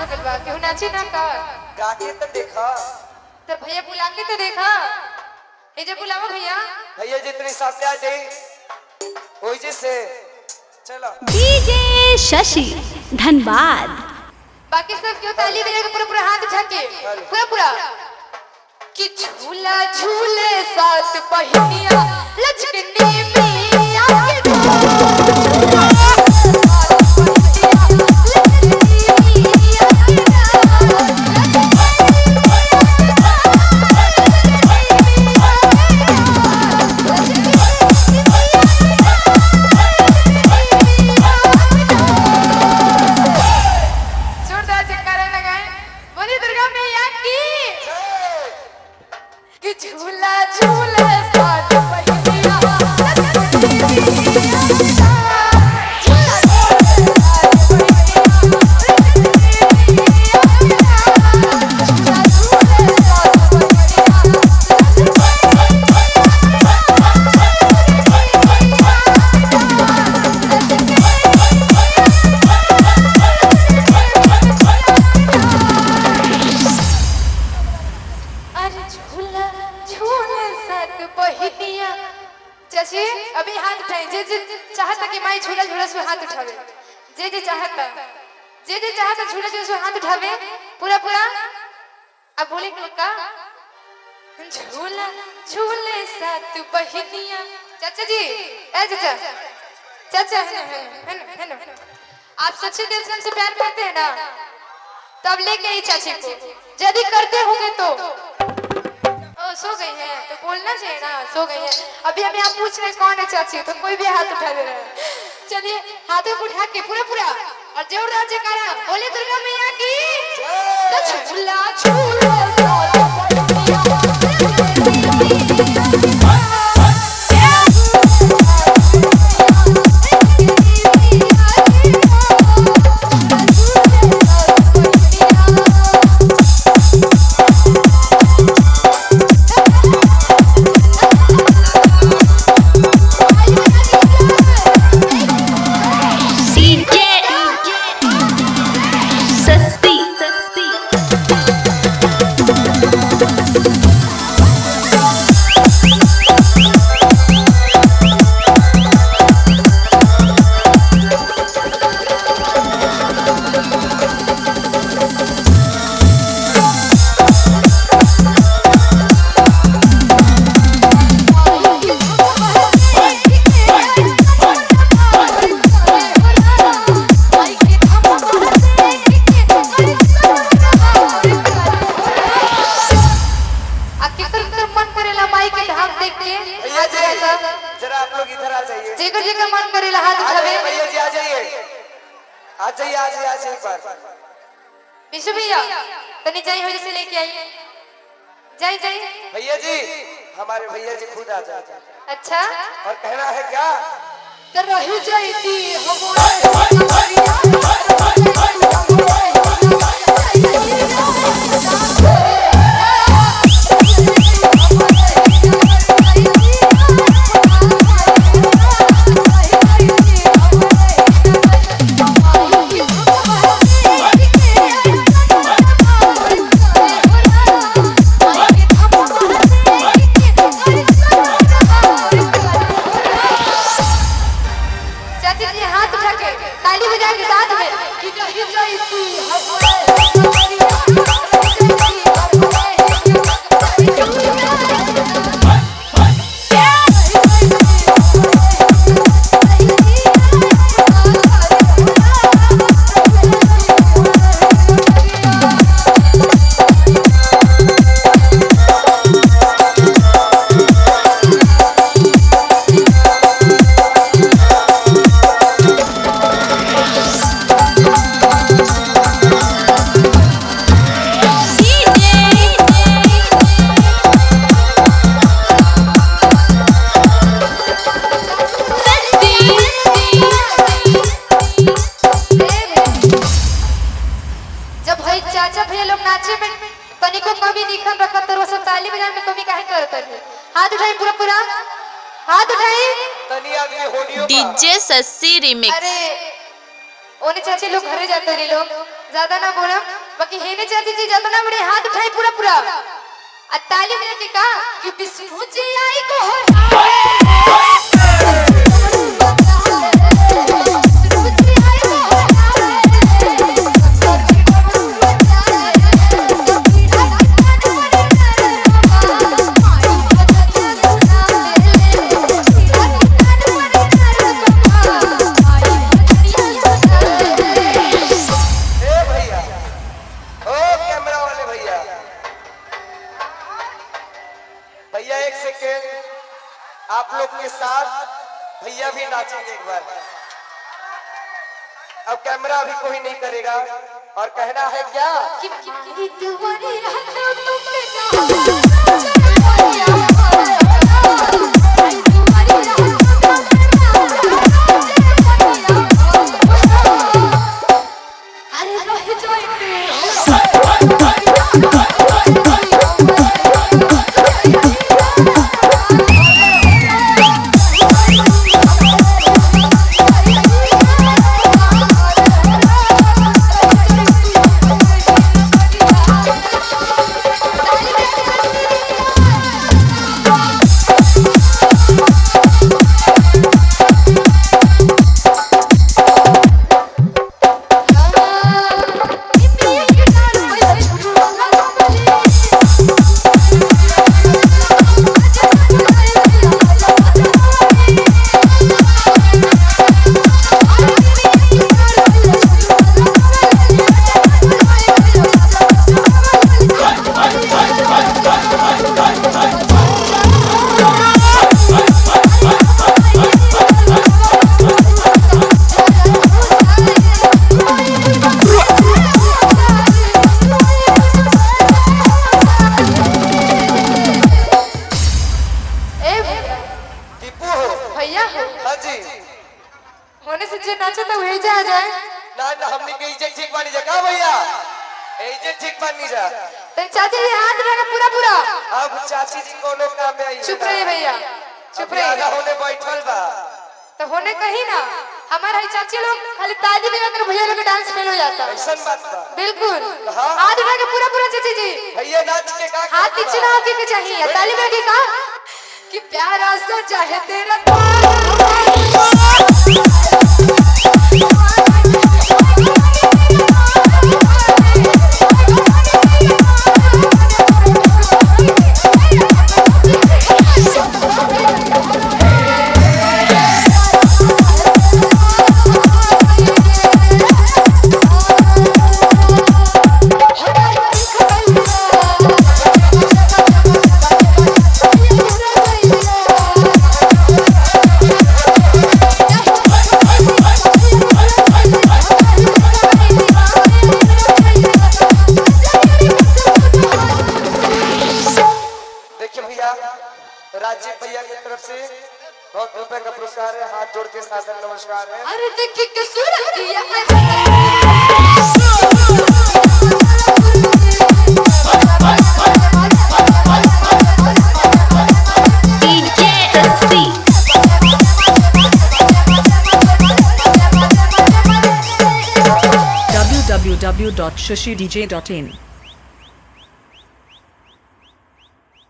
हो गइल बा केहू नाची ना का गाके तो देखा तो भैया बुला के तो देखा ए जे बुलावा भैया भैया जितनी सामने आ जाई ओई जे से चलो डीजे शशि धनबाद। बाकी सब क्यों ताली बजा के पूरा पूरा हाथ उठा के पूरा पूरा कि झूला झूले साथ पहिनिया लचकनी मिया के झूला झूले साथ पहिनिया चाची अभी हाथ उठाए जे जे चाहता कि माई झूला झूला से हाथ उठावे जे जे चाहता झूला झूला से हाथ उठावे पूरा पूरा अब बोले का झूला झूले साथ बहिनिया चाचा जी ए चाचा है आप सच्चे दिल से हमसे प्यार करते हैं ना तब लेके आई चाची को यदि करते होंगे तो सो गई है तो बोलना चाहिए ना सो गई है अभी हमें आप पूछ रहे कौन है चाची तो कोई भी हाथ उठा दे रहा है चलिए हाथों को उठा के पूरा पूरा और जोरदार जयकारा बोले दुर्गा मैया की तो झूला झूला जरा आप लोग इधर आ जाइए जेकर जेकर मन करेला हाथ उठावे भैया जी आ जाइए एक बार विशु भैया तनी जाई हो जैसे लेके आई जाई भैया जी हमारे भैया जी खुद आ जाते अच्छा और कहना है क्या कर रही जाती ताली बजा के साथ में कि रही जाती चाचा भैया लोग नाचे में तनिको कभी निखन रखत तर वो सब ताली बजाने में कभी काहे करत है हाथ उठाई पूरा पूरा हाथ उठाई तनी आदमी होडियो डीजे शशि रिमिक्स अरे ओने चाची लोग घरे जाते रही लोग ज्यादा ना बोलम बाकी हेने चाची जी ज्यादा ना बड़े हाथ उठाई पूरा पूरा आ ताली बजा के का कि विष्णु जी आई को भैया एक सेकेंड आप लोग के साथ भैया भी नाचेंगे एक बार। अब कैमरा अभी कोई नहीं करेगा और कहना है क्या कि तुम्हारी होने से जे नाचे तो वही जा जाए ना ना हमने के इज्जत ठीक बानी जा का भैया इज्जत ठीक बानी जा तो चाची जी हाथ लगा पूरा पूरा अब चाची जी कोनो काम में आई चुप रहिए भैया चुप रहिए आधा होने बैठल बा तो होने कहीं ना हमारे ही चाची लोग खाली ताली बजाकर भैया लोग डांस फेल हो जाता ऐसा बात बा बिल्कुल हाँ। हाथ लगा के पूरा पूरा चाची जी भैया नाच के का हाथ नीचे ना होके के चाहिए ताली बजा के का कि प्यारा सा चाहे तेरा राजीव भैया की तरफ से बहुत रुपए का पुरस्कार है। हाथ जोड़ के सादर नमस्कार है। अरे देखिए के सूरत किया www.shashidj.in